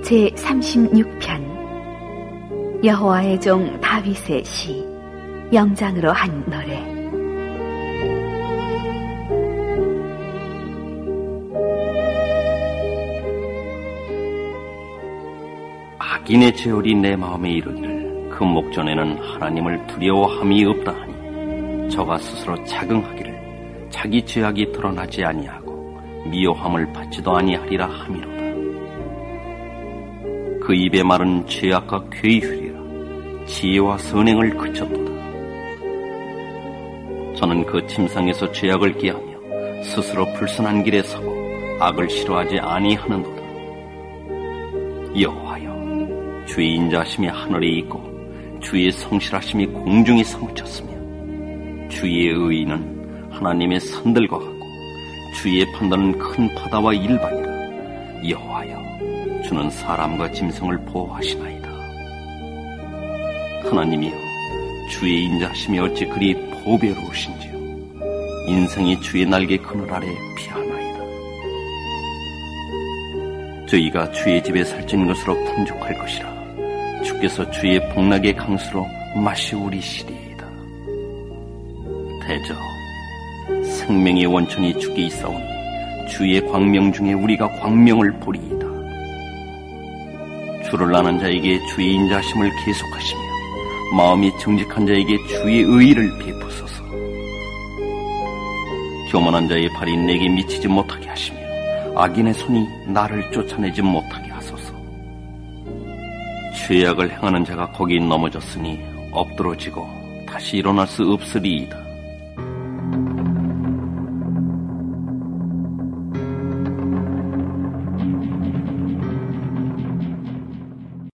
제36편 여호와의 종 다윗의 시 영장으로 한 노래. 악인의 제얼이 내 마음에 이르기를 그 목전에는 하나님을 두려워함이 없다 하니 저가 스스로 자긍하기를 자기 죄악이 드러나지 아니하고 미워함을 받지도 아니하리라 함이로다. 그 입의 말은 죄악과 괴이후리라 지혜와 선행을 그쳤도다. 저는 그 침상에서 죄악을 기하며 스스로 불선한 길에 서고 악을 싫어하지 아니하는도다. 여호와여, 주의 인자하심이 하늘에 있고 주의 성실하심이 공중에 사무쳤으며 주의 의의는 하나님의 산들과 같고 주의 판단은 큰 바다와 일반이라. 여호와여, 주는 사람과 짐승을 보호하시나이다. 하나님이여, 주의 인자하심이 어찌 그리 보배로우신지요. 인생이 주의 날개 그늘 아래 피하나이다. 저희가 주의 집에 살찐 것으로 풍족할 것이라. 주께서 주의 복락의 강수로 마시우리시리이다. 대저, 생명의 원천이 주께 있사오니 주의 광명 중에 우리가 광명을 보리이다. 주를 아는 자에게 주의 인자하심을 계속하시며 마음이 정직한 자에게 주의 의의를 베푸소서. 교만한 자의 발이 내게 미치지 못하게 하시며 악인의 손이 나를 쫓아내지 못하게 하소서. 죄악을 행하는 자가 거기 넘어졌으니 엎드러지고 다시 일어날 수 없으리이다.